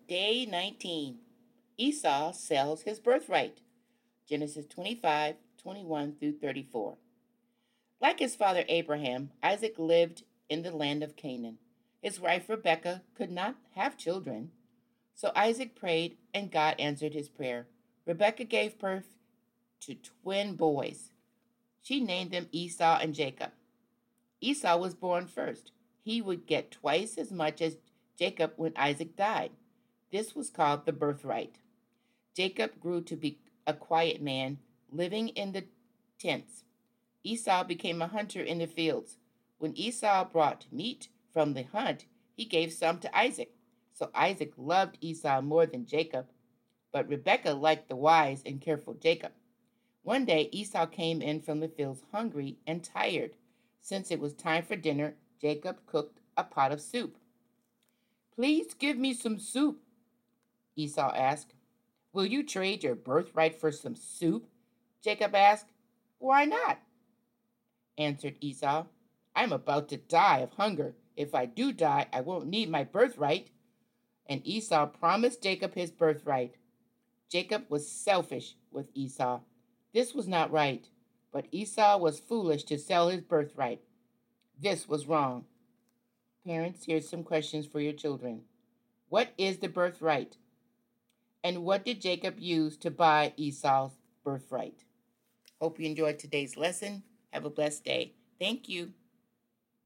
Day 19. Esau sells his birthright. Genesis 25:21 through 34. Like his father Abraham, Isaac lived in the land of Canaan. His wife Rebekah could not have children, so Isaac prayed and God answered his prayer. Rebekah gave birth to twin boys. She named them Esau and Jacob. Esau was born first. He would get twice as much as Jacob when Isaac died. This was called the birthright. Jacob grew to be a quiet man, living in the tents. Esau became a hunter in the fields. When Esau brought meat from the hunt, he gave some to Isaac. So Isaac loved Esau more than Jacob, but Rebekah liked the wise and careful Jacob. One day Esau came in from the fields hungry and tired. Since it was time for dinner, Jacob cooked a pot of soup. Please give me some soup, Esau asked. Will you trade your birthright for some soup? Jacob asked. Why not? Answered Esau. I'm about to die of hunger. If I do die, I won't need my birthright. And Esau promised Jacob his birthright. Jacob was selfish with Esau. This was not right, but Esau was foolish to sell his birthright. This was wrong. Parents, here's some questions for your children. What is the birthright? And what did Jacob use to buy Esau's birthright? Hope you enjoyed today's lesson. Have a blessed day. Thank you.